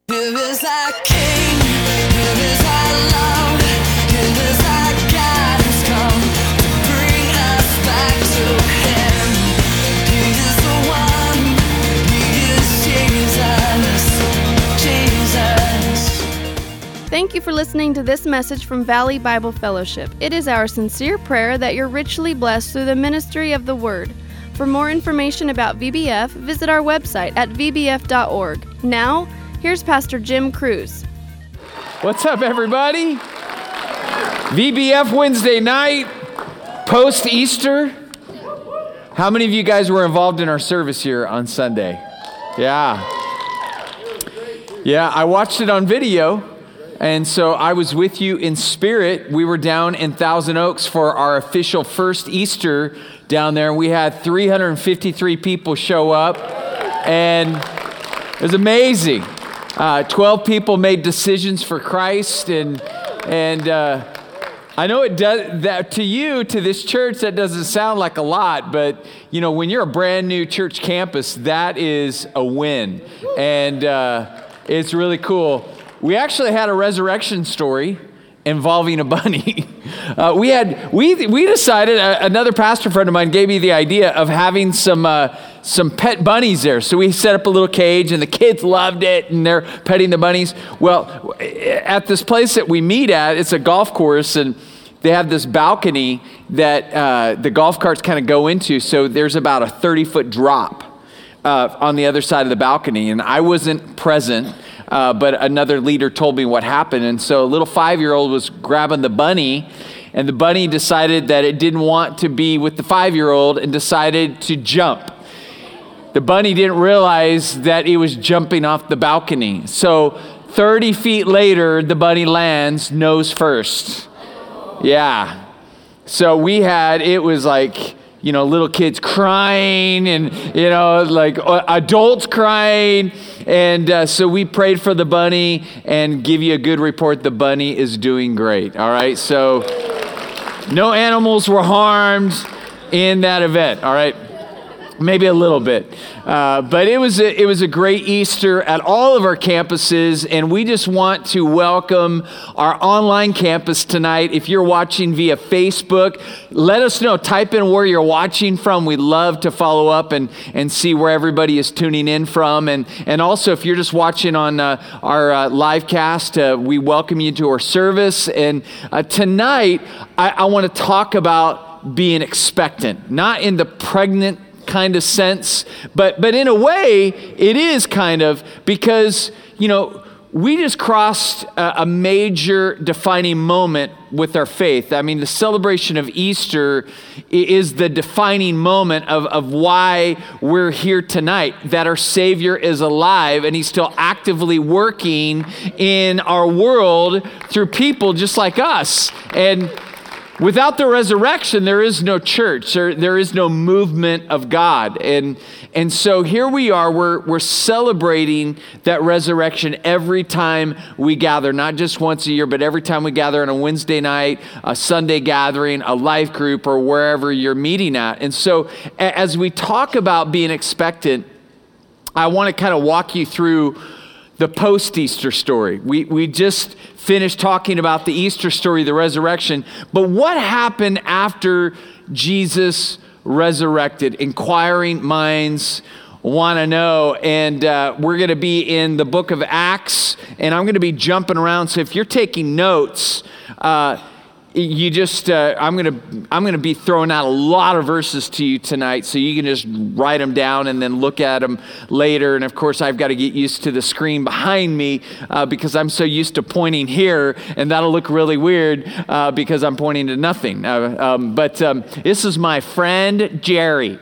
Give us our King, give us our love, give us our God who's come to bring us back to Him. He is the one, He is Jesus. Thank you for listening to this message from Valley Bible Fellowship. It is our sincere prayer that you're richly blessed through the ministry of the Word. For more information about VBF, visit our website at vbf.org. Now, here's Pastor Jim Cruz. What's up, everybody? VBF Wednesday night, post-Easter. How many of you guys were involved in our service here on Sunday? Yeah, I watched it on video, and so I was with you in spirit. We were down in Thousand Oaks for our official first Easter down there, and we had 353 people show up, and it was amazing. 12 people made decisions for Christ, and I know it does that to you, to this church. That doesn't sound like a lot, but you know, when you're a brand new church campus, that is a win, and it's really cool. We actually had a resurrection story involving a bunny. We decided, another pastor friend of mine gave me the idea of having some pet bunnies there. So we set up a little cage, and the kids loved it, and they're petting the bunnies. Well, at this place that we meet at, it's a golf course, and they have this balcony that the golf carts kind of go into. So there's about a 30-foot drop on the other side of the balcony, and I wasn't present. But another leader told me what happened. And so a little 5-year-old was grabbing the bunny, and the bunny decided that it didn't want to be with the 5-year-old and decided to jump. The bunny didn't realize that it was jumping off the balcony. So 30 feet later, the bunny lands nose first. Yeah. So it was like, you know, little kids crying, and, you know, like adults crying. And so we prayed for the bunny and give you a good report. The bunny is doing great. All right. So no animals were harmed in that event. All right. Maybe a little bit. But it was a great Easter at all of our campuses, and we just want to welcome our online campus tonight. If you're watching via Facebook, let us know. Type in where you're watching from. We'd love to follow up and see where everybody is tuning in from. And also, if you're just watching on our live cast, we welcome you to our service. And tonight, I want to talk about being expectant, not in the pregnant kind of sense, but in a way it is kind of, because, you know, we just crossed a major defining moment with our faith. I mean, the celebration of Easter is the defining moment of why we're here tonight, that our Savior is alive and He's still actively working in our world through people just like us. And without the resurrection, there is no church. There is no movement of God. And so here we are, we're celebrating that resurrection every time we gather, not just once a year, but every time we gather on a Wednesday night, a Sunday gathering, a life group, or wherever you're meeting at. And so as we talk about being expectant, I want to kind of walk you through the post-Easter story. We just finished talking about the Easter story, the resurrection, but what happened after Jesus resurrected? Inquiring minds want to know, and we're going to be in the book of Acts, and I'm going to be jumping around, so if you're taking notes, you just, I'm gonna be throwing out a lot of verses to you tonight, so you can just write them down and then look at them later. And of course, I've got to get used to the screen behind me because I'm so used to pointing here, and that'll look really weird because I'm pointing to nothing. But this is my friend Jerry.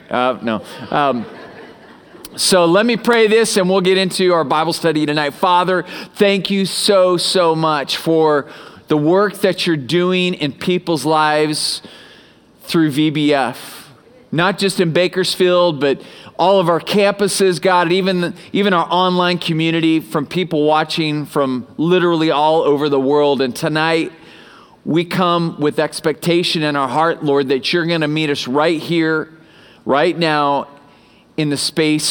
So let me pray this, and we'll get into our Bible study tonight. Father, thank you so much for the work that you're doing in people's lives through VBF, not just in Bakersfield, but all of our campuses, God, even our online community, from people watching from literally all over the world. And tonight, we come with expectation in our heart, Lord, that you're going to meet us right here, right now, in the space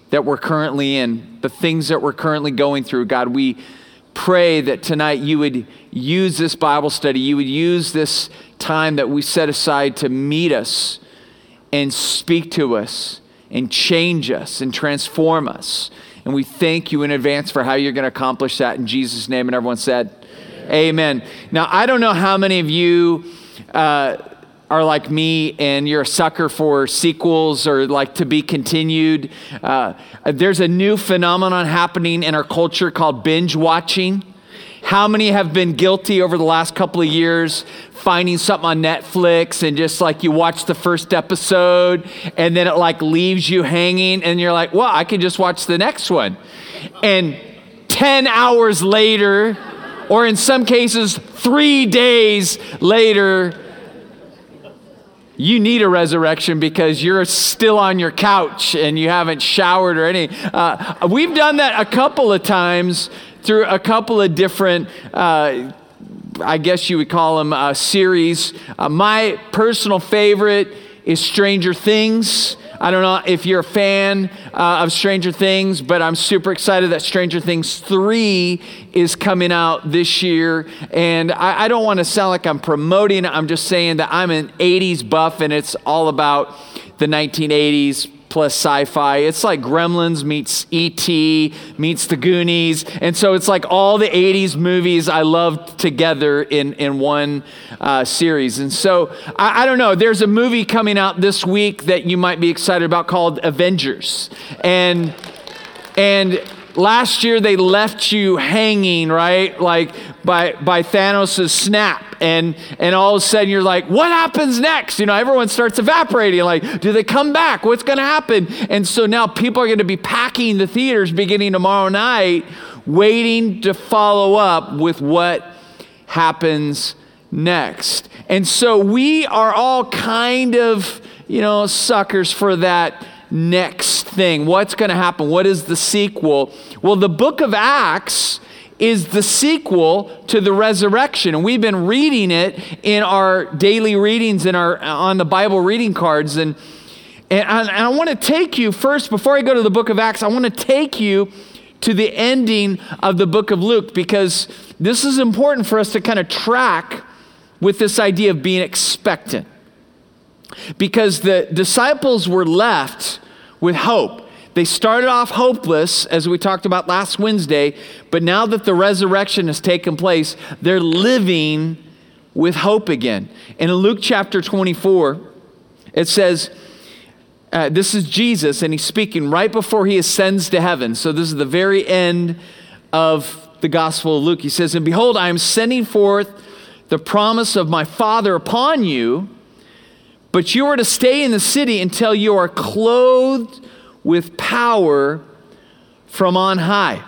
that we're currently in, the things that we're currently going through. God, we pray that tonight you would use this Bible study, you would use this time that we set aside to meet us and speak to us and change us and transform us. And we thank you in advance for how you're going to accomplish that in Jesus' name. And everyone said, Amen. Now, I don't know how many of you are like me and you're a sucker for sequels or like to be continued. There's a new phenomenon happening in our culture called binge watching. How many have been guilty over the last couple of years finding something on Netflix and just like you watch the first episode and then it like leaves you hanging and you're like, well, I can just watch the next one. And 10 hours later, or in some cases 3 days later, you need a resurrection because you're still on your couch and you haven't showered or any. We've done that a couple of times through a couple of different, I guess you would call them series. My personal favorite is Stranger Things. I don't know if you're a fan of Stranger Things, but I'm super excited that Stranger Things 3 is coming out this year. And I don't want to sound like I'm promoting it. I'm just saying that I'm an 80s buff and it's all about the 1980s plus sci-fi. It's like Gremlins meets E.T. meets The Goonies. And so it's like all the 80s movies I loved together in one series. And so I don't know, there's a movie coming out this week that you might be excited about called Avengers. And last year they left you hanging, right? Like by Thanos' snap. And all of a sudden you're like, what happens next? You know, everyone starts evaporating. Like, do they come back? What's going to happen? And so now people are going to be packing the theaters beginning tomorrow night, waiting to follow up with what happens next. And so we are all kind of, you know, suckers for that next thing. What's going to happen? What is the sequel? Well, the book of Acts is the sequel to the resurrection. And we've been reading it in our daily readings on the Bible reading cards. And I want to take you first, before I go to the book of Acts, I want to take you to the ending of the book of Luke, because this is important for us to kind of track with this idea of being expectant. Because the disciples were left with hope. They started off hopeless, as we talked about last Wednesday, but now that the resurrection has taken place, they're living with hope again. And in Luke chapter 24, it says, this is Jesus, and he's speaking right before he ascends to heaven. So this is the very end of the Gospel of Luke. He says, and behold, I am sending forth the promise of my Father upon you, but you are to stay in the city until you are clothed with power from on high.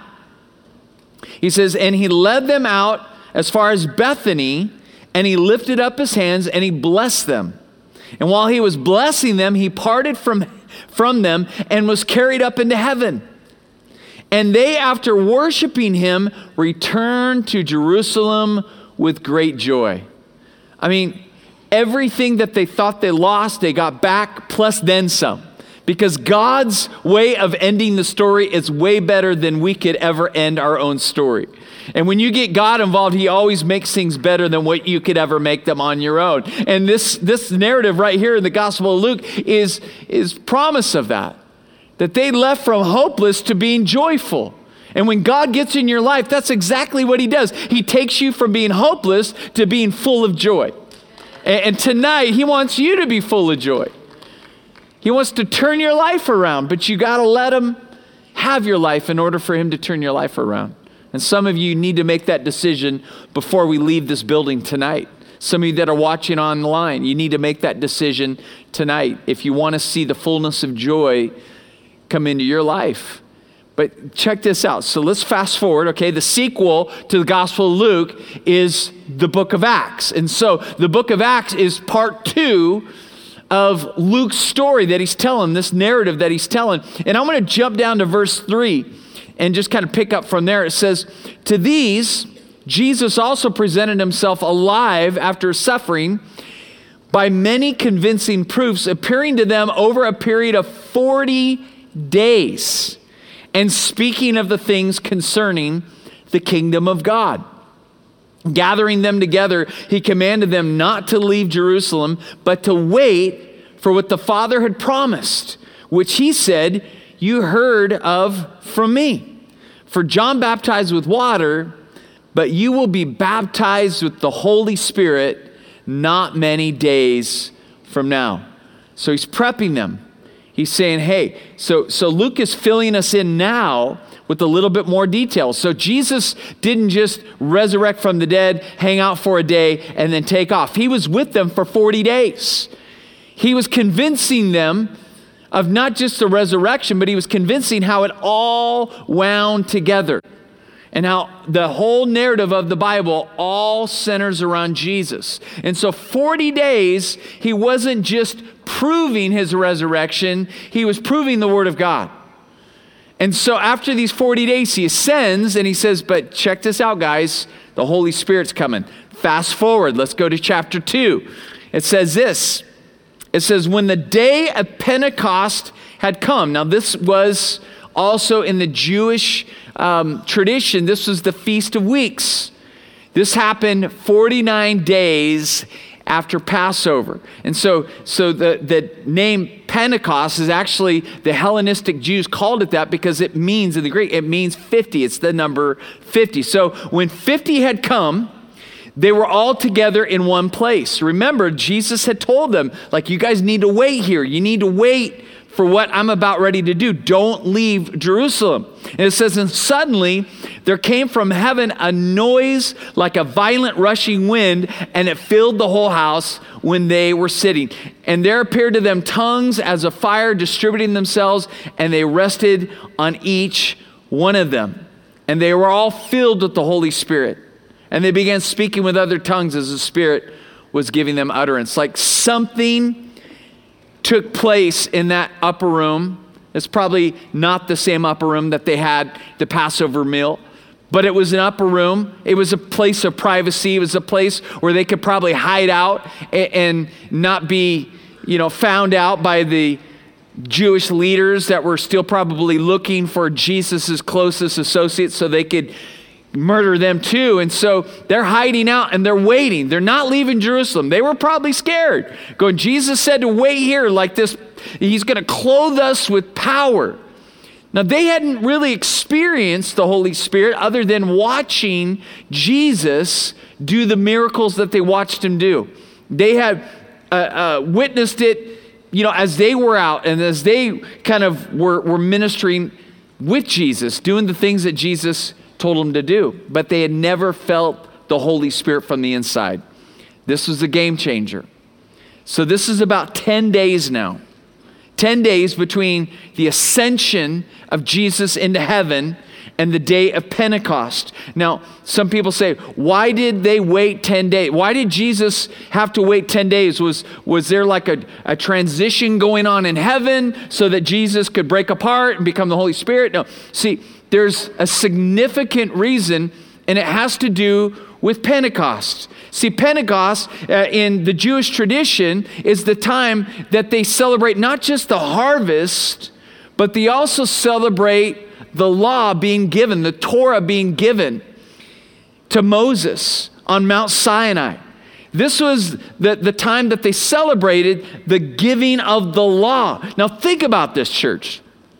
He says, and he led them out as far as Bethany, and he lifted up his hands and he blessed them. And while he was blessing them, he parted from them and was carried up into heaven. And they, after worshiping him, returned to Jerusalem with great joy. I mean, everything that they thought they lost, they got back, plus then some. Because God's way of ending the story is way better than we could ever end our own story. And when you get God involved, he always makes things better than what you could ever make them on your own. And this narrative right here in the Gospel of Luke is promise of that. That they left from hopeless to being joyful. And when God gets in your life, that's exactly what he does. He takes you from being hopeless to being full of joy. And tonight, he wants you to be full of joy. He wants to turn your life around, but you got to let him have your life in order for him to turn your life around. And some of you need to make that decision before we leave this building tonight. Some of you that are watching online, you need to make that decision tonight if you want to see the fullness of joy come into your life. But check this out. So let's fast forward, okay? The sequel to the Gospel of Luke is the book of Acts. And so the book of Acts is part 2 of Luke's story that he's telling, this narrative that he's telling. And I'm going to jump down to verse 3 and just kind of pick up from there. It says, to these, Jesus also presented himself alive after suffering by many convincing proofs, appearing to them over a period of 40 days and speaking of the things concerning the kingdom of God. Gathering them together, he commanded them not to leave Jerusalem, but to wait for what the Father had promised, which he said, you heard of from me. For John baptized with water, but you will be baptized with the Holy Spirit not many days from now. So he's prepping them. He's saying, hey, so Luke is filling us in now with a little bit more detail. So Jesus didn't just resurrect from the dead, hang out for a day, and then take off. He was with them for 40 days. He was convincing them of not just the resurrection, but he was convincing how it all wound together and how the whole narrative of the Bible all centers around Jesus. And so 40 days, he wasn't just proving his resurrection, he was proving the Word of God. And so after these 40 days, he ascends and he says, but check this out, guys, the Holy Spirit's coming. Fast forward, let's go to chapter 2. It says this. It says, when the day of Pentecost had come. Now this was also in the Jewish tradition. This was the Feast of Weeks. This happened 49 days after Passover. And so the name Pentecost is actually, the Hellenistic Jews called it that because it means, in the Greek, it means 50. It's the number 50. So when 50 had come, they were all together in one place. Remember, Jesus had told them, like, you guys need to wait here. You need to wait for what I'm about ready to do. Don't leave Jerusalem. And it says, and suddenly there came from heaven a noise like a violent rushing wind, and it filled the whole house when they were sitting. And there appeared to them tongues as of fire distributing themselves, and they rested on each one of them. And they were all filled with the Holy Spirit. And they began speaking with other tongues as the Spirit was giving them utterance. Like something took place in that upper room. It's probably not the same upper room that they had the Passover meal, but it was an upper room. It was a place of privacy. It was a place where they could probably hide out and not be, found out by the Jewish leaders that were still probably looking for Jesus's closest associates so they could murder them too. And so they're hiding out and they're waiting. They're not leaving Jerusalem. They were probably scared. Going, Jesus said to wait here like this. He's going to clothe us with power. Now, they hadn't really experienced the Holy Spirit other than watching Jesus do the miracles that they watched him do. They had witnessed it, as they were out and as they kind of were ministering with Jesus, doing the things that Jesus told them to do, but they had never felt the Holy Spirit from the inside. This was a game changer. So this is about 10 days now. 10 days between the ascension of Jesus into heaven and the day of Pentecost. Now, some people say, why did they wait 10 days? Why did Jesus have to wait 10 days? Was there like a transition going on in heaven so that Jesus could break apart and become the Holy Spirit? No. See, there's a significant reason, and it has to do with Pentecost. See, Pentecost in the Jewish tradition is the time that they celebrate not just the harvest, but they also celebrate the law being given, the Torah being given to Moses on Mount Sinai. This was the time that they celebrated the giving of the law. Now think about this, church.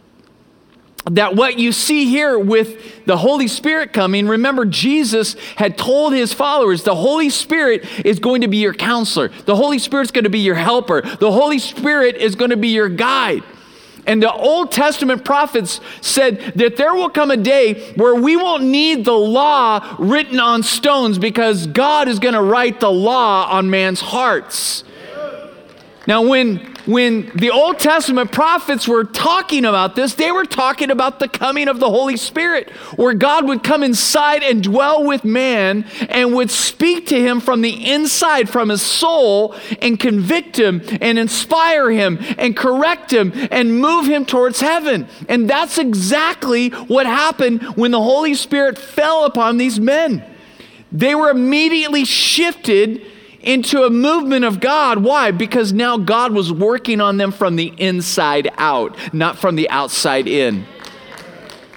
That what you see here with the Holy Spirit coming, remember Jesus had told his followers, the Holy Spirit is going to be your counselor. The Holy Spirit's going to be your helper. The Holy Spirit is going to be your guide. And the Old Testament prophets said that there will come a day where we won't need the law written on stones because God is going to write the law on man's hearts. Now, when the Old Testament prophets were talking about this, they were talking about the coming of the Holy Spirit, where God would come inside and dwell with man and would speak to him from the inside, from his soul, and convict him and inspire him and correct him and move him towards heaven. And that's exactly what happened when the Holy Spirit fell upon these men. They were immediately shifted into a movement of God. Why? Because now God was working on them from the inside out, not from the outside in.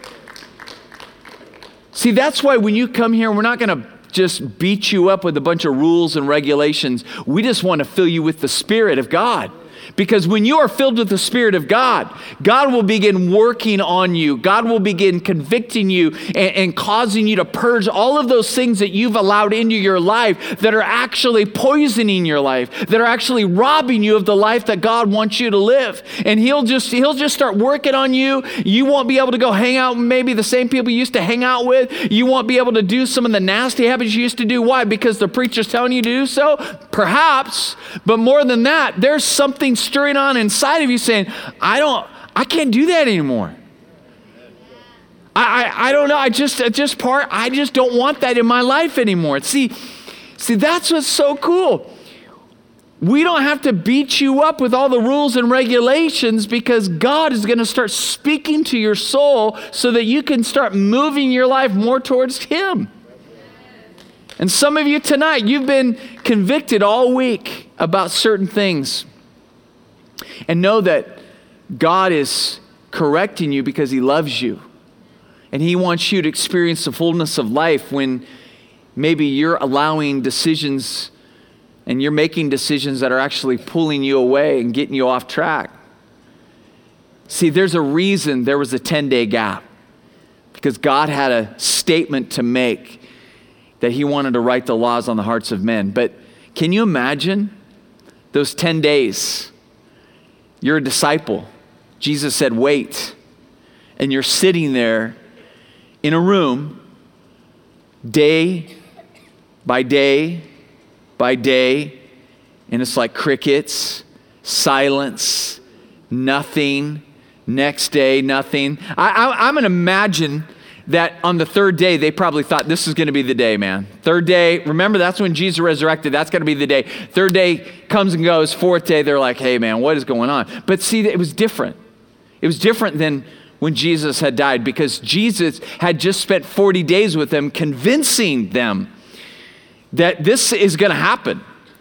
See, that's why when you come here, we're not going to just beat you up with a bunch of rules and regulations. We just want to fill you with the Spirit of God. Because when you are filled with the Spirit of God, God will begin working on you. God will begin convicting you and causing you to purge all of those things that you've allowed into your life that are actually poisoning your life, that are actually robbing you of the life that God wants you to live. And he'll just start working on you. You won't be able to go hang out with maybe the same people you used to hang out with. You won't be able to do some of the nasty habits you used to do. Why? Because the preacher's telling you to do so? Perhaps. But more than that, there's something stirring on inside of you saying, I can't do that anymore. I don't know. I just don't want that in my life anymore. See, that's what's so cool. We don't have to beat you up with all the rules and regulations because God is going to start speaking to your soul so that you can start moving your life more towards Him. And some of you tonight, you've been convicted all week about certain things. And know that God is correcting you because He loves you. And He wants you to experience the fullness of life when maybe you're allowing decisions and you're making decisions that are actually pulling you away and getting you off track. See, there's a reason there was a 10-day gap. Because God had a statement to make that He wanted to write the laws on the hearts of men. But can you imagine those 10 days? You're a disciple. Jesus said, wait. And you're sitting there in a room day by day by day. And it's like crickets, silence, nothing. Next day, nothing. I'm going to imagine that on the third day, they probably thought this is going to be the day, man. Third day, remember that's when Jesus resurrected. That's going to be the day. Third day comes and goes. Fourth day, they're like, hey, man, what is going on? But see, it was different. It was different than when Jesus had died because Jesus had just spent 40 days with them convincing them that this is going to happen.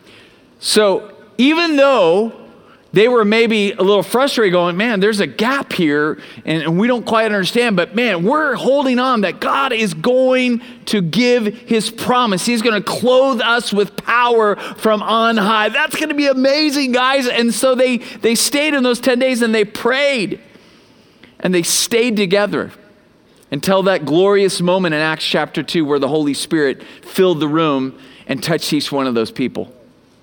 So even though they were maybe a little frustrated going, man, there's a gap here and we don't quite understand, but man, we're holding on that God is going to give His promise. He's going to clothe us with power from on high. That's going to be amazing, guys. And so they stayed in those 10 days and they prayed and they stayed together until that glorious moment in Acts chapter 2 where the Holy Spirit filled the room and touched each one of those people.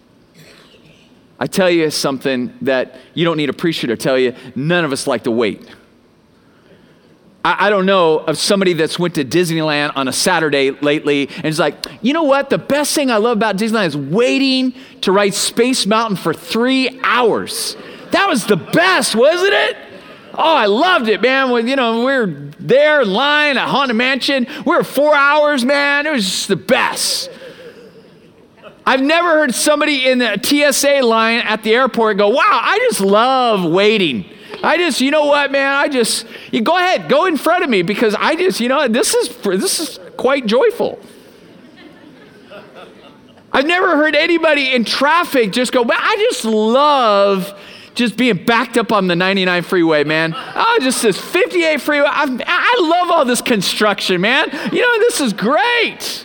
I tell you something that you don't need a preacher to tell you. None of us like to wait. I don't know of somebody that's went to Disneyland on a Saturday lately and is like, you know what? The best thing I love about Disneyland is waiting to ride Space Mountain for 3 hours. That was the best, wasn't it? Oh, I loved it, man. When, we were there in line at Haunted Mansion. We were 4 hours, man. It was just the best. I've never heard somebody in the TSA line at the airport go, wow, I just love waiting. You know what, man? You go ahead, go in front of me because this is quite joyful. I've never heard anybody in traffic just go, I just love just being backed up on the 99 freeway, man. Oh, just this 58 freeway. I love all this construction, man. This is great.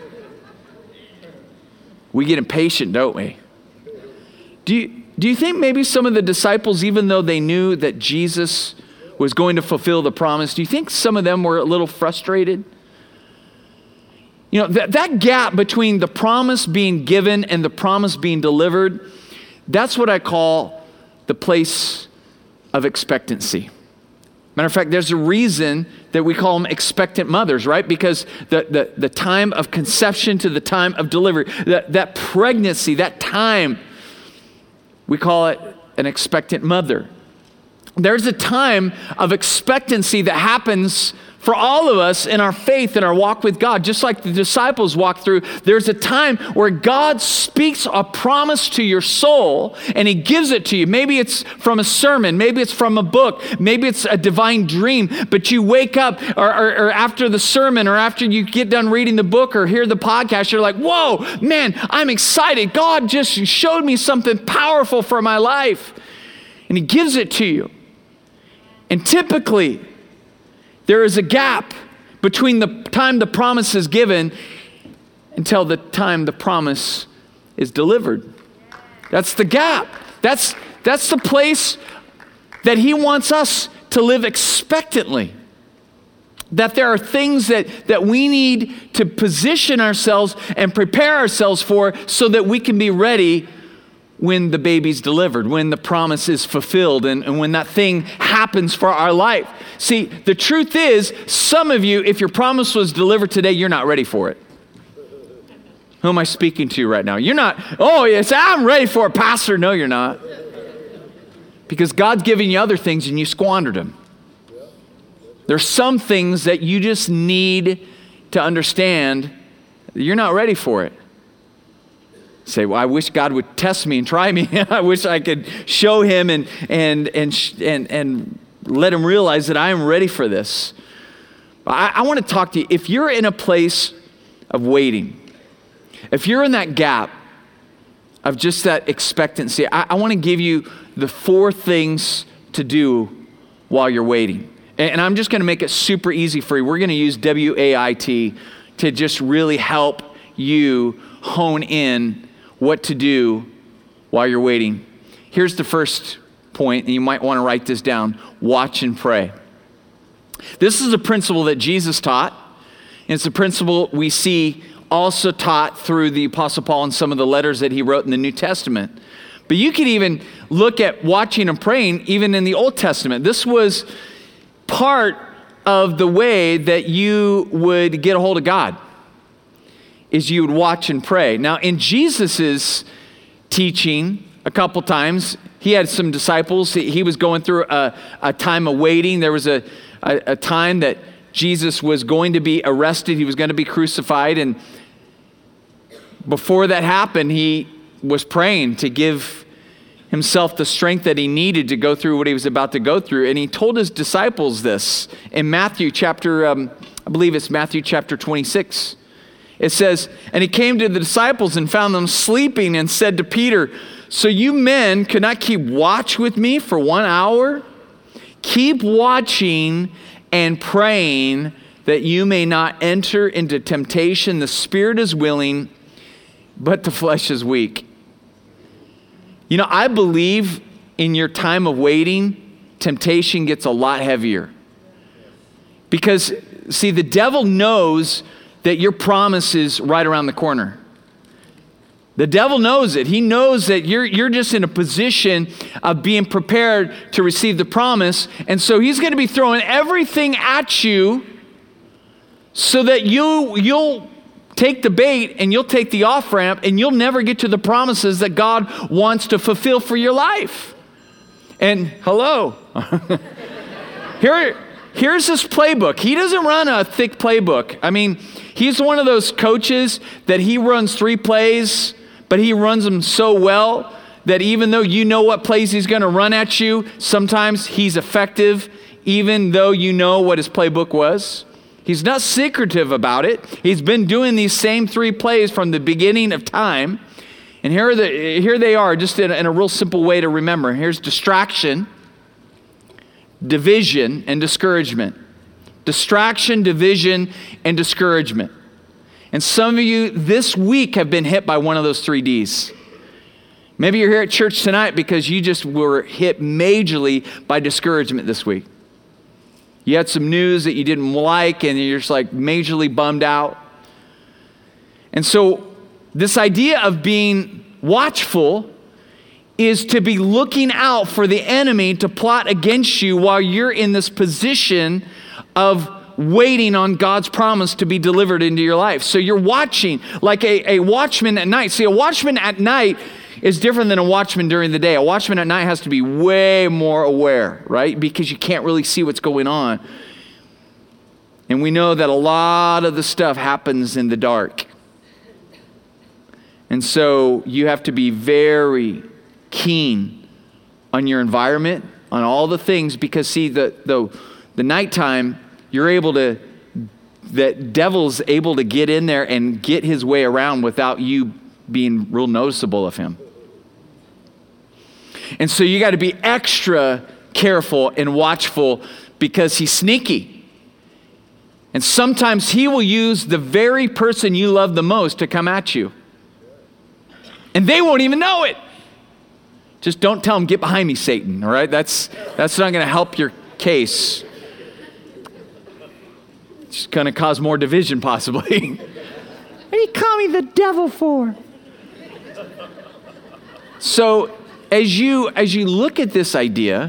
We get impatient, don't we? Do you think maybe some of the disciples, even though they knew that Jesus was going to fulfill the promise, do you think some of them were a little frustrated? That gap between the promise being given and the promise being delivered, that's what I call the place of expectancy. Matter of fact, there's a reason that we call them expectant mothers, right? Because the time of conception to the time of delivery, that pregnancy, that time, we call it an expectant mother. There's a time of expectancy that happens for all of us in our faith and our walk with God. Just like the disciples walked through, there's a time where God speaks a promise to your soul and He gives it to you. Maybe it's from a sermon, maybe it's from a book, maybe it's a divine dream, but you wake up or after the sermon or after you get done reading the book or hear the podcast, you're like, whoa, man, I'm excited. God just showed me something powerful for my life. And He gives it to you. And typically, there is a gap between the time the promise is given until the time the promise is delivered. That's the gap. That's the place that he wants us to live expectantly. That there are things that we need to position ourselves and prepare ourselves for so that we can be ready when the baby's delivered, when the promise is fulfilled, and when that thing happens for our life. See, the truth is, some of you, if your promise was delivered today, you're not ready for it. Who am I speaking to right now? You're not, oh, yes, I'm ready for it, Pastor. No, you're not. Because God's giving you other things and you squandered them. There's some things that you just need to understand that you're not ready for it. Say, well, I wish God would test me and try me. I wish I could show him and let him realize that I am ready for this. I want to talk to you. If you're in a place of waiting, if you're in that gap of just that expectancy, I want to give you the 4 things to do while you're waiting. And I'm just going to make it super easy for you. We're going to use WAIT to just really help you hone in what to do while you're waiting. Here's the first point, and you might want to write this down. Watch and pray. This is a principle that Jesus taught, and it's a principle we see also taught through the Apostle Paul in some of the letters that he wrote in the New Testament. But you could even look at watching and praying even in the Old Testament. This was part of the way that you would get a hold of God, is you would watch and pray. Now, in Jesus's teaching, a couple times, he had some disciples. He was going through a time of waiting. There was a time that Jesus was going to be arrested. He was going to be crucified. And before that happened, he was praying to give himself the strength that he needed to go through what he was about to go through. And he told his disciples this in Matthew chapter, I believe it's Matthew chapter 26. It says, and he came to the disciples and found them sleeping and said to Peter, so you men could not keep watch with me for 1 hour? Keep watching and praying that you may not enter into temptation. The spirit is willing, but the flesh is weak. You know, I believe in your time of waiting, temptation gets a lot heavier. Because, see, the devil knows that your promise is right around the corner. The devil knows it. He knows that you're just in a position of being prepared to receive the promise. And so he's going to be throwing everything at you so that you'll take the bait and you'll take the off-ramp and you'll never get to the promises that God wants to fulfill for your life. And hello. Here's his playbook. He doesn't run a thick playbook. I mean, he's one of those coaches that he runs 3 plays, but he runs them so well that even though you know what plays he's going to run at you, sometimes he's effective even though you know what his playbook was. He's not secretive about it. He's been doing these same 3 plays from the beginning of time. And here they are, just in a real simple way to remember. Here's distraction, division, and discouragement. Distraction, division, and discouragement. And some of you this week have been hit by one of those 3 Ds. Maybe you're here at church tonight because you just were hit majorly by discouragement this week. You had some news that you didn't like and you're just like majorly bummed out. And so this idea of being watchful is to be looking out for the enemy to plot against you while you're in this position of waiting on God's promise to be delivered into your life. So you're watching like a watchman at night. See, a watchman at night is different than a watchman during the day. A watchman at night has to be way more aware, right? Because you can't really see what's going on. And we know that a lot of the stuff happens in the dark. And so you have to be very keen on your environment, on all the things, because see, the nighttime, that devil's able to get in there and get his way around without you being real noticeable of him. And so you got to be extra careful and watchful because he's sneaky. And sometimes he will use the very person you love the most to come at you. And they won't even know it. Just don't tell them, get behind me, Satan, all right? That's not going to help your case. It's going to cause more division, possibly. What do you call me the devil for? So as you look at this idea,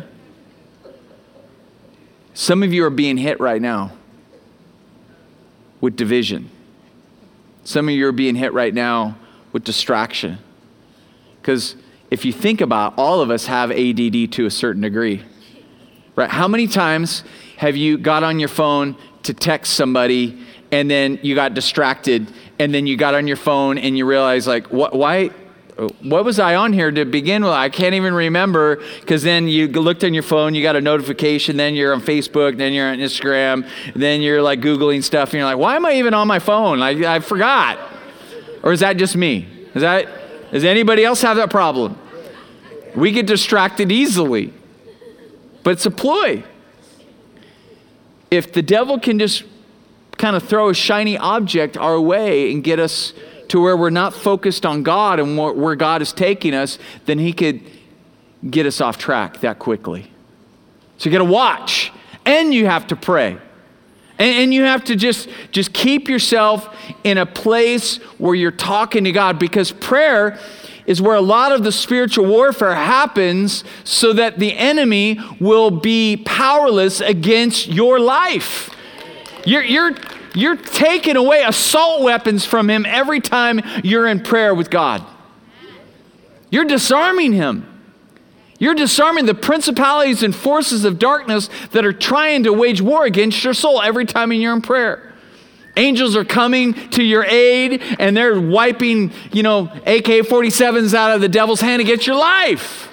some of you are being hit right now with division. Some of you are being hit right now with distraction. Because if you think about it, all of us have ADD to a certain degree, right? How many times have you got on your phone to text somebody and then you got distracted and then you got on your phone and you realize like, what was I on here to begin with? I can't even remember, because then you looked on your phone, you got a notification, then you're on Facebook, then you're on Instagram, then you're like Googling stuff and you're like, why am I even on my phone? I forgot. Or is that just me? Does anybody else have that problem? We get distracted easily, but it's a ploy. If the devil can just kind of throw a shiny object our way and get us to where we're not focused on God and where God is taking us, then he could get us off track that quickly. So you got to watch, and you have to pray. And you have to just keep yourself in a place where you're talking to God, because prayer is where a lot of the spiritual warfare happens, so that the enemy will be powerless against your life. You're taking away assault weapons from him every time you're in prayer with God. You're disarming him. You're disarming the principalities and forces of darkness that are trying to wage war against your soul every time you're in prayer. Angels are coming to your aid, and they're wiping, AK-47s out of the devil's hand against your life.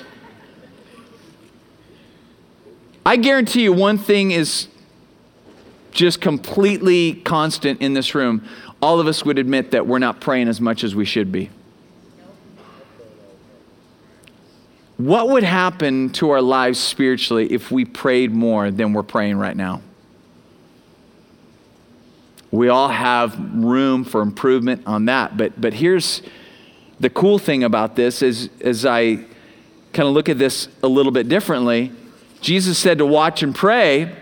I guarantee you one thing is just completely constant in this room. All of us would admit that we're not praying as much as we should be. What would happen to our lives spiritually if we prayed more than we're praying right now? We all have room for improvement on that. But here's the cool thing about this is, as I kind of look at this a little bit differently, Jesus said to watch and pray,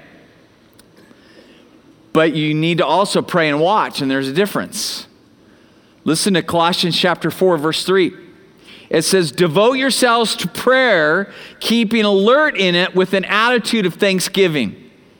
but you need to also pray and watch, and there's a difference. Listen to Colossians chapter 4, verse 3. It says, devote yourselves to prayer, keeping alert in it with an attitude of thanksgiving.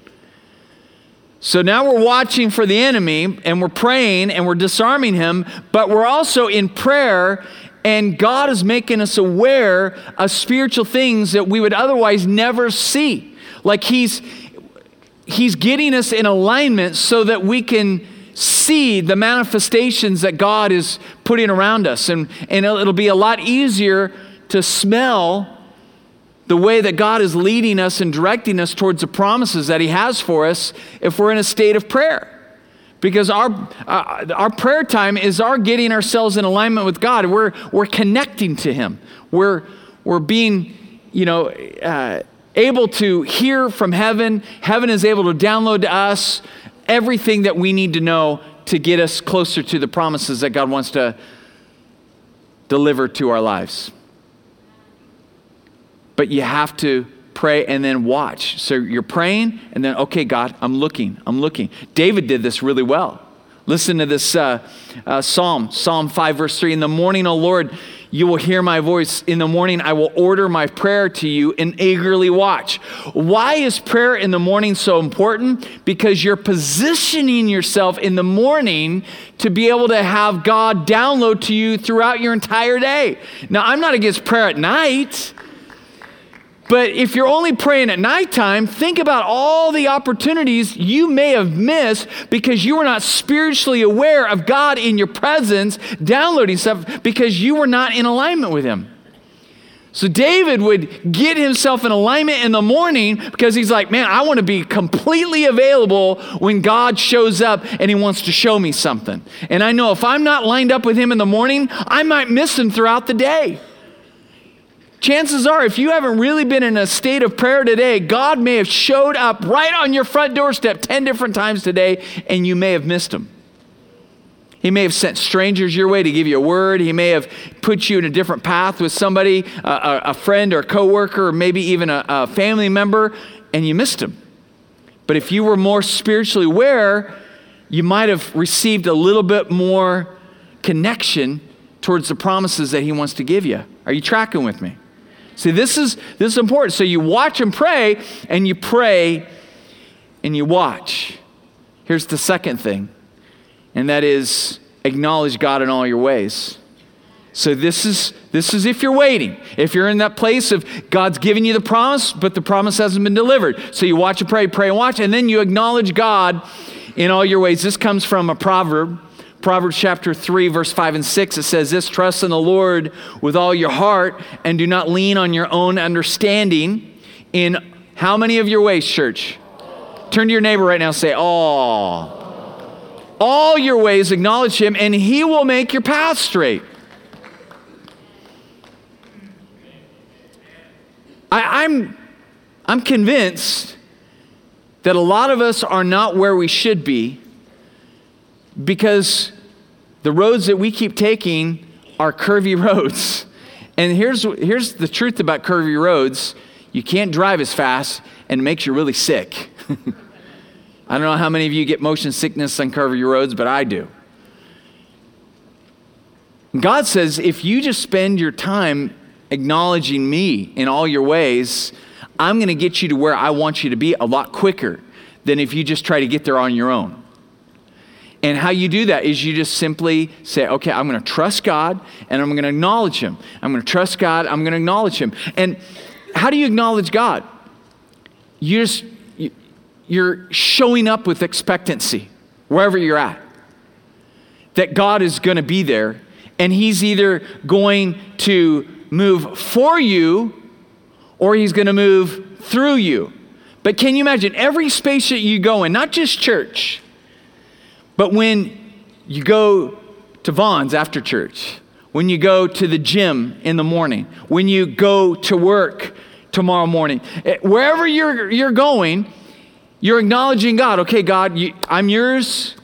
So now we're watching for the enemy, and we're praying, and we're disarming him, but we're also in prayer, and God is making us aware of spiritual things that we would otherwise never see. Like He's getting us in alignment so that we can see the manifestations that God is putting around us. And it'll be a lot easier to smell the way that God is leading us and directing us towards the promises that He has for us if we're in a state of prayer. Because our prayer time is our getting ourselves in alignment with God. We're connecting to Him. We're being, able to hear from heaven. Heaven is able to download to us everything that we need to know to get us closer to the promises that God wants to deliver to our lives. But you have to pray and then watch. So you're praying and then, okay, God, I'm looking. David did this really well. Listen to this Psalm 5, verse 3. In the morning, O Lord, you will hear my voice. In the morning, I will order my prayer to you and eagerly watch. Why is prayer in the morning so important? Because you're positioning yourself in the morning to be able to have God download to you throughout your entire day. Now, I'm not against prayer at night. But if you're only praying at nighttime, think about all the opportunities you may have missed because you were not spiritually aware of God in your presence, downloading stuff because you were not in alignment with Him. So David would get himself in alignment in the morning because he's like, man, I want to be completely available when God shows up and He wants to show me something. And I know if I'm not lined up with Him in the morning, I might miss Him throughout the day. chances are, if you haven't really been in a state of prayer today, God may have showed up right on your front doorstep 10 different times today, and you may have missed him. He may have sent strangers your way to give you a word. He may have put you in a different path with somebody, a friend or a coworker, or maybe even a family member, and you missed him. But if you were more spiritually aware, you might have received a little bit more connection towards the promises that he wants to give you. Are you tracking with me? See, this is important. So you watch and pray and you watch. Here's the second thing, and that is acknowledge God in all your ways. So this is if you're waiting. If you're in that place of God's giving you the promise, but the promise hasn't been delivered. So you watch and pray and watch, and then you acknowledge God in all your ways. This comes from a proverb. Proverbs chapter 3, verse 5 and 6, it says this: trust in the Lord with all your heart and do not lean on your own understanding. In how many of your ways, church? Turn to your neighbor right now and say, all your ways acknowledge him and he will make your path straight. I'm convinced that a lot of us are not where we should be because the roads that we keep taking are curvy roads. And here's the truth about curvy roads. You can't drive as fast, and it makes you really sick. I don't know how many of you get motion sickness on curvy roads, but I do. God says, if you just spend your time acknowledging me in all your ways, I'm going to get you to where I want you to be a lot quicker than if you just try to get there on your own. And how you do that is you just simply say, okay, I'm going to trust God and I'm going to acknowledge him. I'm going to trust God, I'm going to acknowledge him. And how do you acknowledge God? You're showing up with expectancy wherever you're at. That God is going to be there and he's either going to move for you or he's going to move through you. But can you imagine every space that you go in, not just church, but when you go to Vaughn's after church, when you go to the gym in the morning, when you go to work tomorrow morning, wherever you're going, you're acknowledging God. Okay, God, I'm yours,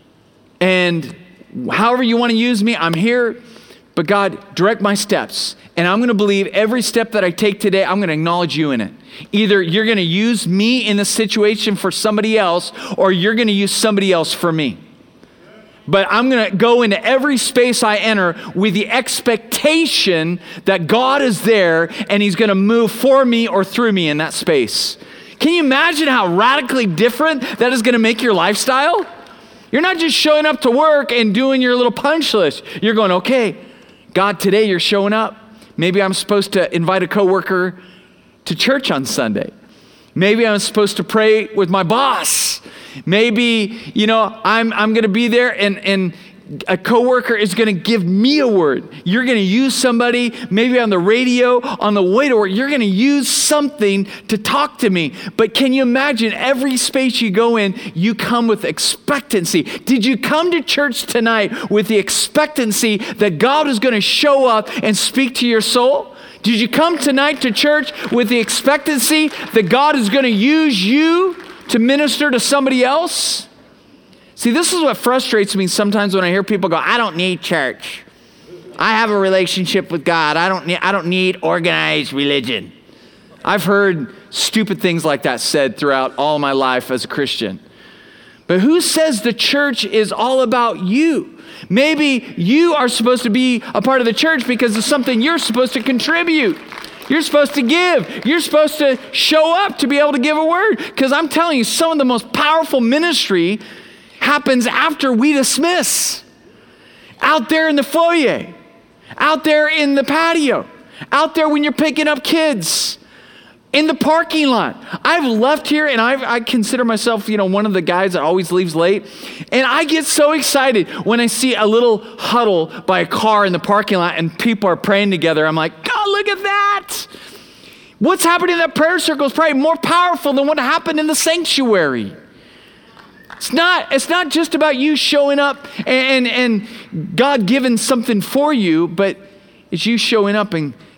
and however you want to use me, I'm here. But God, direct my steps. And I'm going to believe every step that I take today, I'm going to acknowledge you in it. Either you're going to use me in the situation for somebody else, or you're going to use somebody else for me. But I'm going to go into every space I enter with the expectation that God is there and he's going to move for me or through me in that space. Can you imagine how radically different that is going to make your lifestyle? You're not just showing up to work and doing your little punch list. You're going, okay, God, today you're showing up. Maybe I'm supposed to invite a coworker to church on Sunday. Maybe I'm supposed to pray with my boss. Maybe, I'm going to be there and a coworker is going to give me a word. You're going to use somebody, maybe on the radio, on the way to work. You're going to use something to talk to me. But can you imagine every space you go in, you come with expectancy. Did you come to church tonight with the expectancy that God is going to show up and speak to your soul? Did you come tonight to church with the expectancy that God is going to use you to minister to somebody else? See, this is what frustrates me sometimes when I hear people go, I don't need church. I have a relationship with God. I don't need organized religion. I've heard stupid things like that said throughout all my life as a Christian. But who says the church is all about you? Maybe you are supposed to be a part of the church because it's something you're supposed to contribute. You're supposed to give. You're supposed to show up to be able to give a word. Because I'm telling you, some of the most powerful ministry happens after we dismiss. Out there in the foyer. Out there in the patio. Out there when you're picking up kids. In the parking lot. I've left here and I consider myself, one of the guys that always leaves late. And I get so excited when I see a little huddle by a car in the parking lot and people are praying together. I'm like, God, look at that. What's happening in that prayer circle is probably more powerful than what happened in the sanctuary. It's not just about you showing up and God giving something for you, but it's you showing up and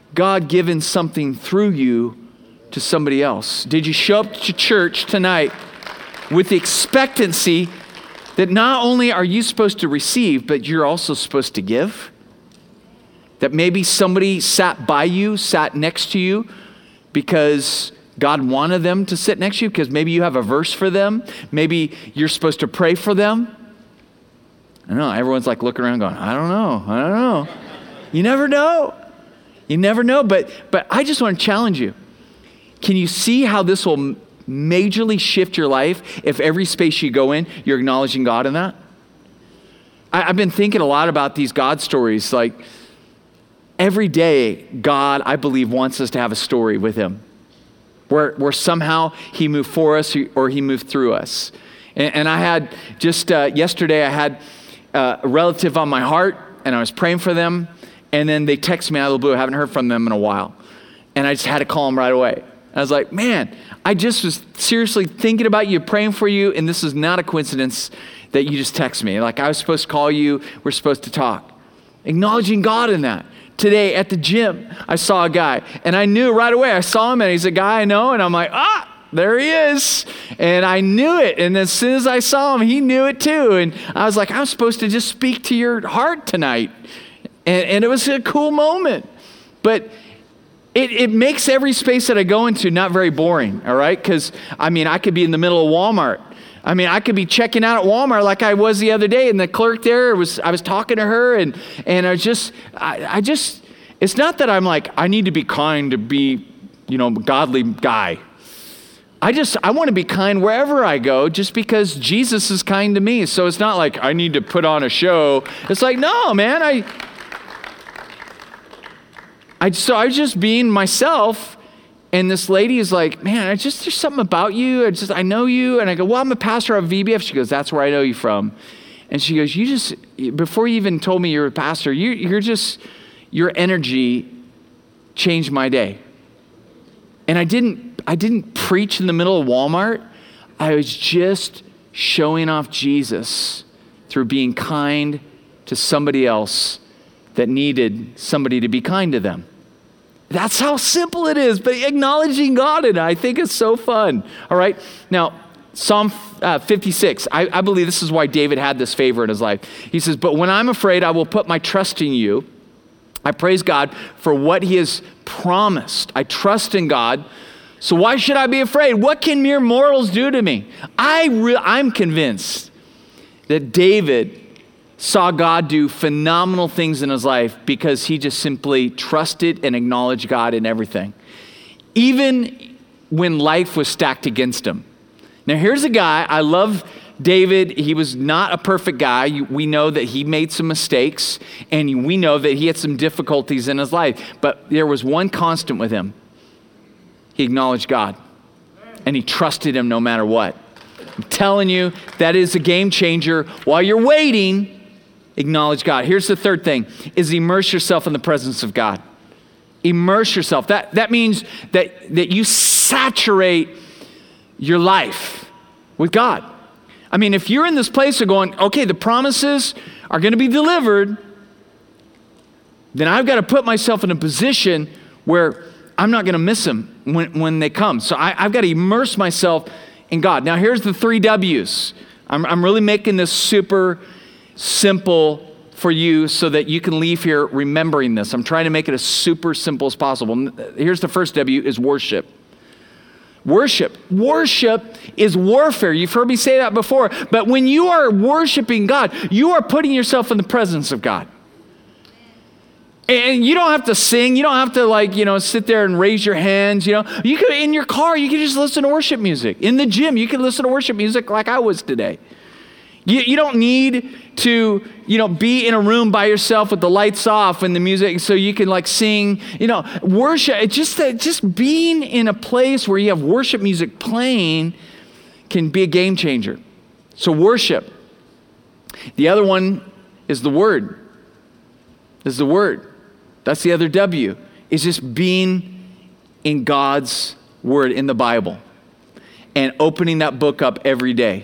God given something through you to somebody else? Did you show up to church tonight with the expectancy that not only are you supposed to receive, but you're also supposed to give? That maybe somebody sat by you, sat next to you because God wanted them to sit next to you, because maybe you have a verse for them. Maybe you're supposed to pray for them. I know, everyone's like looking around going, I don't know. You never know. You never know, but I just want to challenge you. Can you see how this will majorly shift your life if every space you go in, you're acknowledging God in that? I've been thinking a lot about these God stories. Like every day, God, I believe, wants us to have a story with him where somehow he moved for us or he moved through us. And I had just yesterday, I had a relative on my heart and I was praying for them. And then they text me out of the blue. I haven't heard from them in a while. And I just had to call them right away. I was like, man, I just was seriously thinking about you, praying for you. And this is not a coincidence that you just text me. Like I was supposed to call you. We're supposed to talk. Acknowledging God in that. Today at the gym, I saw a guy. And I knew right away. I saw him and he's a guy I know. And I'm like, there he is. And I knew it. And as soon as I saw him, he knew it too. And I was like, I'm supposed to just speak to your heart tonight. And it was a cool moment. But it makes every space that I go into not very boring, all right? Because, I could be in the middle of Walmart. I could be checking out at Walmart like I was the other day. And the clerk there, I was talking to her. And I just, it's not that I'm like, I need to be kind to be, a godly guy. I want to be kind wherever I go just because Jesus is kind to me. So it's not like I need to put on a show. It's like, no, man, so I was just being myself, and this lady is like, man, there's something about you. I know you. And I go, well, I'm a pastor of VBF. She goes, that's where I know you from. And she goes, before you even told me you're a pastor, your energy changed my day. And I didn't preach in the middle of Walmart. I was just showing off Jesus through being kind to somebody else that needed somebody to be kind to them. That's how simple it is, but acknowledging God in it, I think it's so fun. All right, now, Psalm 56, I believe this is why David had this favor in his life. He says, but when I'm afraid, I will put my trust in you. I praise God for what he has promised. I trust in God, so why should I be afraid? What can mere mortals do to me? I'm convinced that David saw God do phenomenal things in his life because he just simply trusted and acknowledged God in everything, even when life was stacked against him. Now, here's a guy, I love David. He was not a perfect guy. We know that he made some mistakes, and we know that he had some difficulties in his life, but there was one constant with him. He acknowledged God, and he trusted him no matter what. I'm telling you, that is a game changer. While you're waiting, acknowledge God. Here's the third thing, is immerse yourself in the presence of God. Immerse yourself. That means that you saturate your life with God. If you're in this place of going, okay, the promises are going to be delivered, then I've got to put myself in a position where I'm not going to miss them when they come. So I've got to immerse myself in God. Now, here's the 3 W's. I'm really making this super simple for you so that you can leave here remembering this. I'm trying to make it as super simple as possible. Here's the first W, is worship. Worship. Worship is warfare. You've heard me say that before. But when you are worshiping God, you are putting yourself in the presence of God. And you don't have to sing. You don't have to sit there and raise your hands. You could, in your car, you can just listen to worship music. In the gym, you can listen to worship music like I was today. You don't need to, be in a room by yourself with the lights off and the music so you can sing, worship. It's just being in a place where you have worship music playing can be a game changer. So worship. The other one is the Word. That's the other W, is just being in God's Word, in the Bible, and opening that book up every day.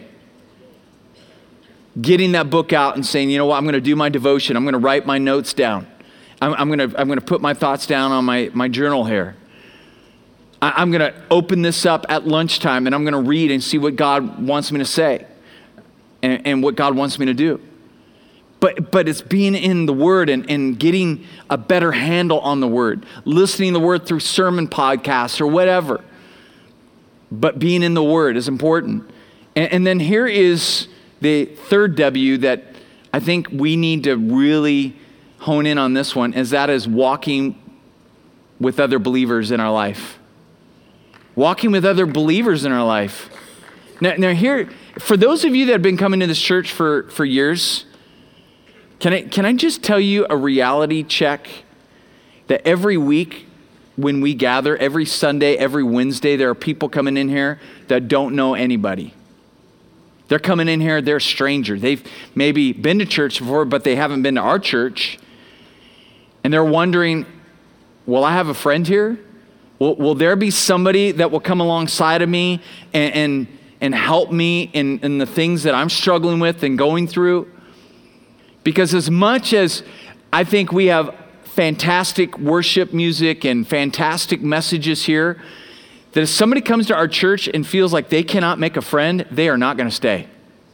Getting that book out and saying, you know what, I'm going to do my devotion. I'm going to write my notes down. I'm gonna put my thoughts down on my journal here. I'm gonna open this up at lunchtime and I'm gonna read and see what God wants me to say and what God wants me to do. But it's being in the Word and getting a better handle on the Word, listening to the Word through sermon podcasts or whatever. But being in the Word is important. And then here is the third W that I think we need to really hone in on this one, is that is walking with other believers in our life. Walking with other believers in our life. Now here, for those of you that have been coming to this church for years, can I just tell you a reality check that every week when we gather, every Sunday, every Wednesday, there are people coming in here that don't know anybody. They're coming in here, they're a stranger. They've maybe been to church before, but they haven't been to our church. And they're wondering, will I have a friend here? Will there be somebody that will come alongside of me and help me in the things that I'm struggling with and going through? Because as much as I think we have fantastic worship music and fantastic messages here, that if somebody comes to our church and feels like they cannot make a friend, they are not going to stay.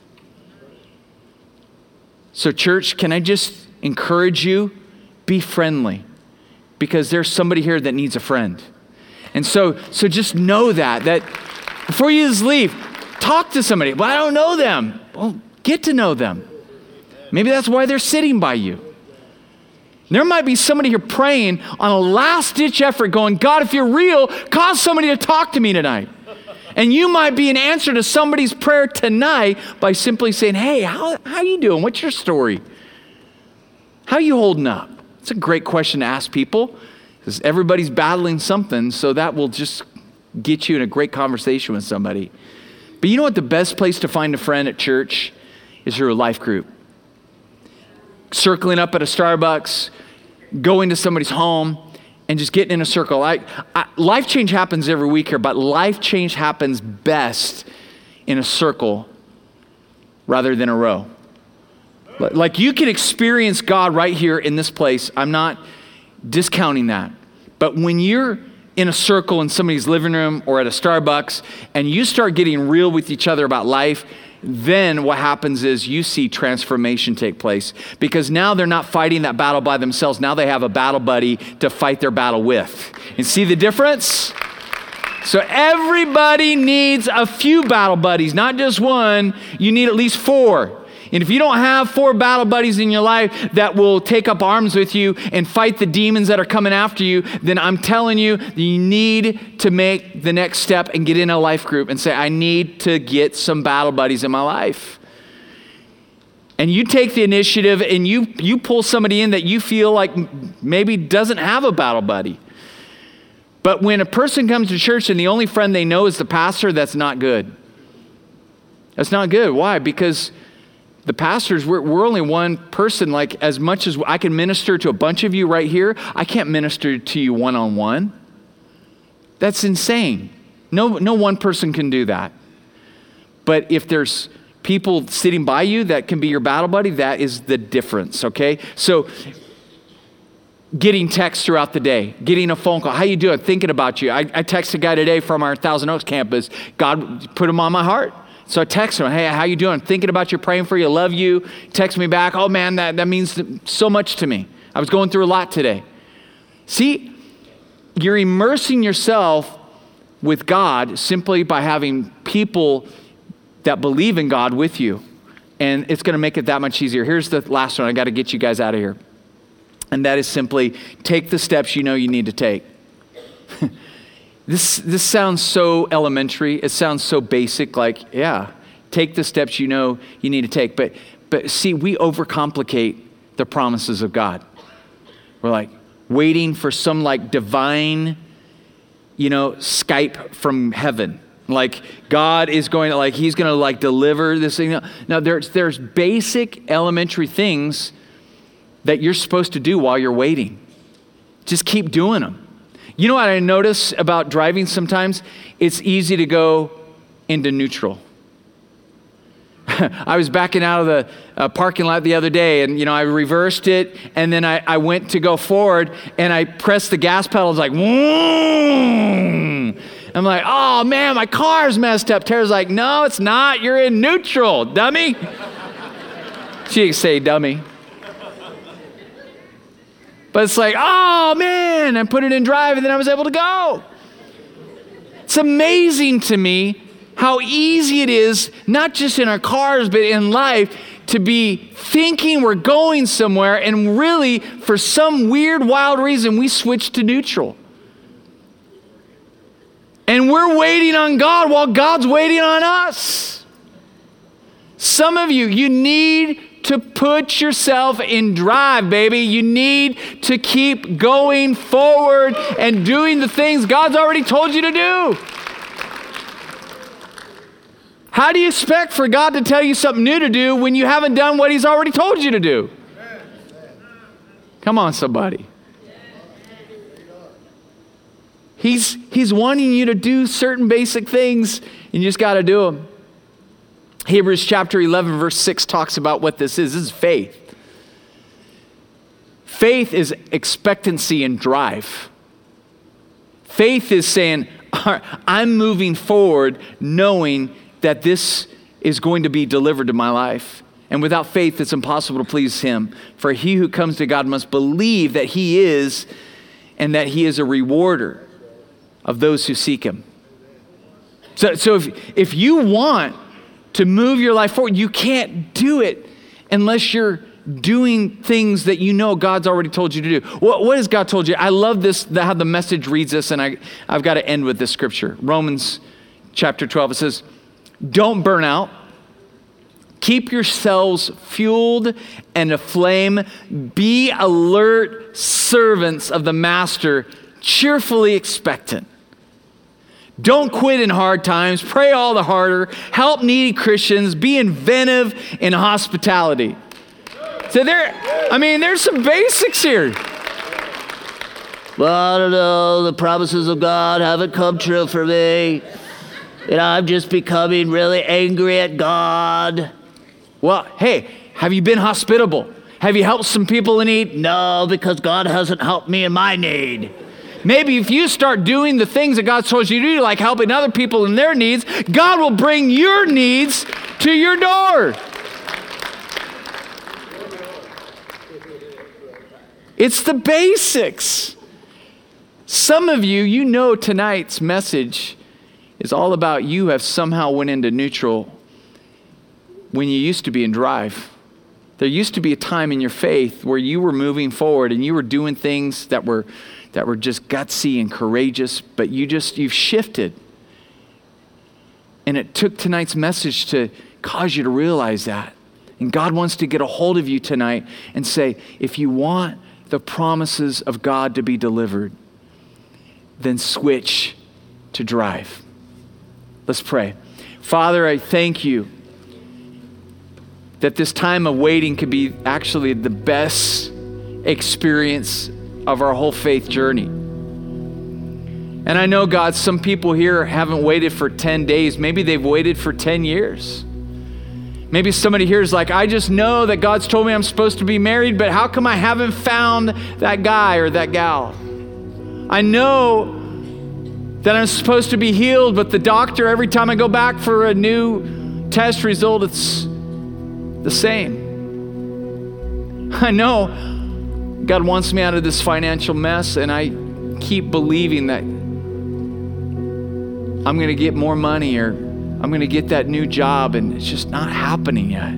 So church, can I just encourage you, be friendly, because there's somebody here that needs a friend. And so just know that before you just leave, talk to somebody. Well, I don't know them. Well, get to know them. Maybe that's why they're sitting by you. There might be somebody here praying on a last-ditch effort going, God, if you're real, cause somebody to talk to me tonight. And you might be an answer to somebody's prayer tonight by simply saying, hey, how you doing? What's your story? How you holding up? It's a great question to ask people because everybody's battling something, so that will just get you in a great conversation with somebody. But you know what the best place to find a friend at church is through a life group. Circling up at a Starbucks, going to somebody's home, and just getting in a circle. Life change happens every week here, but life change happens best in a circle rather than a row. Like you can experience God right here in this place. I'm not discounting that. But when you're in a circle in somebody's living room or at a Starbucks and you start getting real with each other about life, then what happens is you see transformation take place because now they're not fighting that battle by themselves. Now they have a battle buddy to fight their battle with. And see the difference? So everybody needs a few battle buddies, not just one. You need at least 4. And if you don't have 4 battle buddies in your life that will take up arms with you and fight the demons that are coming after you, then I'm telling you, you need to make the next step and get in a life group and say, I need to get some battle buddies in my life. And you take the initiative and you pull somebody in that you feel like maybe doesn't have a battle buddy. But when a person comes to church and the only friend they know is the pastor, that's not good. That's not good. Why? Because the pastors, we're only one person. Like as much as I can minister to a bunch of you right here, I can't minister to you one-on-one. That's insane. No one person can do that. But if there's people sitting by you that can be your battle buddy, that is the difference, okay? So getting texts throughout the day, getting a phone call, how you doing? Thinking about you. I texted a guy today from our Thousand Oaks campus. God put him on my heart. So I text him, hey, how you doing? Thinking about you, praying for you, love you. Text me back, oh man, that means so much to me. I was going through a lot today. See, you're immersing yourself with God simply by having people that believe in God with you. And it's going to make it that much easier. Here's the last one. I got to get you guys out of here. And that is simply take the steps you know you need to take. This sounds so elementary. It sounds so basic, like, yeah, take the steps you know you need to take. But see, we overcomplicate the promises of God. We're like waiting for some like divine, Skype from heaven. Like God is going to he's going to deliver this thing. Now there's basic elementary things that you're supposed to do while you're waiting. Just keep doing them. You know what I notice about driving sometimes? It's easy to go into neutral. I was backing out of the parking lot the other day, and I reversed it, and then I went to go forward, and I pressed the gas pedal. It was like, whoom. I'm like, oh man, my car's messed up. Tara's like, no, it's not. You're in neutral, dummy. She didn't say dummy. But it's like, oh man, I put it in drive, and then I was able to go. It's amazing to me how easy it is, not just in our cars, but in life, to be thinking we're going somewhere, and really, for some weird, wild reason, we switch to neutral. And we're waiting on God while God's waiting on us. Some of you, you need to put yourself in drive, baby. You need to keep going forward and doing the things God's already told you to do. How do you expect for God to tell you something new to do when you haven't done what He's already told you to do? Come on, somebody. He's wanting you to do certain basic things, and you just got to do them. Hebrews chapter 11, verse 6 talks about what this is. This is faith. Faith is expectancy and drive. Faith is saying, I'm moving forward knowing that this is going to be delivered to my life. And without faith, it's impossible to please Him. For he who comes to God must believe that He is, and that He is a rewarder of those who seek Him. So if you want to move your life forward, you can't do it unless you're doing things that you know God's already told you to do. What has God told you? I love this, how the Message reads this, and I've got to end with this scripture. Romans chapter 12, it says, don't burn out. Keep yourselves fueled and aflame. Be alert servants of the Master, cheerfully expectant. Don't quit in hard times. Pray all the harder. Help needy Christians. Be inventive in hospitality. So there's some basics here. Well, I don't know. The promises of God haven't come true for me. And I'm just becoming really angry at God. Well, hey, have you been hospitable? Have you helped some people in need? No, because God hasn't helped me in my need. Maybe if you start doing the things that God's told you to do, like helping other people in their needs, God will bring your needs to your door. It's the basics. Some of you know tonight's message is all about you have somehow went into neutral when you used to be in drive. There used to be a time in your faith where you were moving forward and you were doing things that were just gutsy and courageous, but you've shifted. And it took tonight's message to cause you to realize that. And God wants to get a hold of you tonight and say, if you want the promises of God to be delivered, then switch to drive. Let's pray. Father, I thank you that this time of waiting could be actually the best experience of our whole faith journey. And I know, God, some people here haven't waited for 10 days. Maybe they've waited for 10 years. Maybe somebody here is like, I just know that God's told me I'm supposed to be married, but how come I haven't found that guy or that gal? I know that I'm supposed to be healed, but the doctor, every time I go back for a new test result, it's the same. I know God wants me out of this financial mess, and I keep believing that I'm going to get more money or I'm going to get that new job, and it's just not happening yet.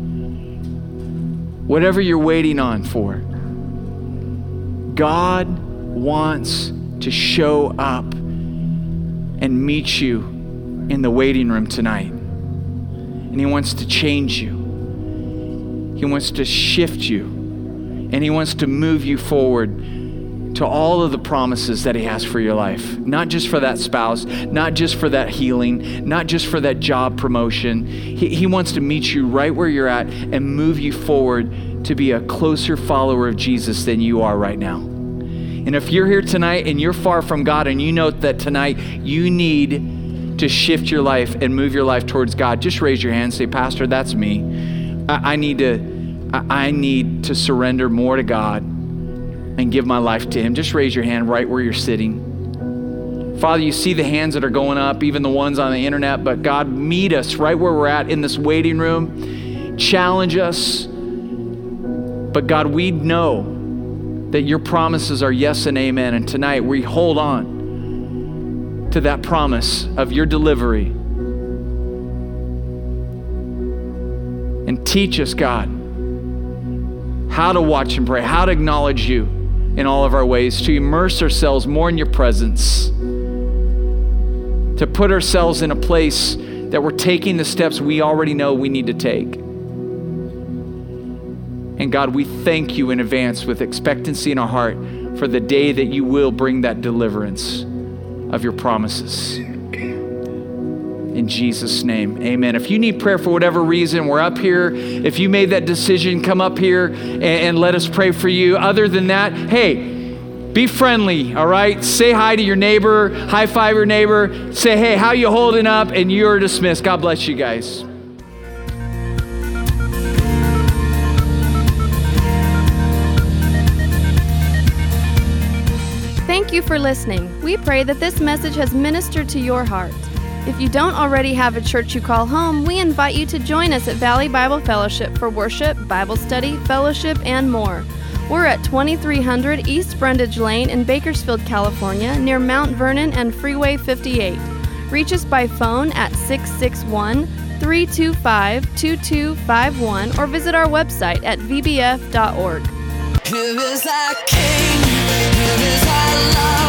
Whatever you're waiting on for, God wants to show up and meet you in the waiting room tonight. And He wants to change you. He wants to shift you. And He wants to move you forward to all of the promises that He has for your life. Not just for that spouse, not just for that healing, not just for that job promotion. He wants to meet you right where you're at and move you forward to be a closer follower of Jesus than you are right now. And if you're here tonight and you're far from God and you know that tonight you need to shift your life and move your life towards God, just raise your hand and say, Pastor, that's me. I need to surrender more to God and give my life to Him. Just raise your hand right where you're sitting. Father, you see the hands that are going up, even the ones on the internet, but God, meet us right where we're at in this waiting room. Challenge us. But God, we know that your promises are yes and amen. And tonight we hold on to that promise of your delivery. And teach us, God, how to watch and pray, how to acknowledge you in all of our ways, to immerse ourselves more in your presence, to put ourselves in a place that we're taking the steps we already know we need to take. And God, we thank you in advance with expectancy in our heart for the day that you will bring that deliverance of your promises. In Jesus' name, amen. If you need prayer for whatever reason, we're up here. If you made that decision, come up here and let us pray for you. Other than that, hey, be friendly, all right? Say hi to your neighbor, high five your neighbor. Say, hey, how you holding up? And you're dismissed. God bless you guys. Thank you for listening. We pray that this message has ministered to your heart. If you don't already have a church you call home, we invite you to join us at Valley Bible Fellowship for worship, Bible study, fellowship, and more. We're at 2300 East Brundage Lane in Bakersfield, California, near Mount Vernon and Freeway 58. Reach us by phone at 661-325-2251 or visit our website at vbf.org. Here is our King, here is our love.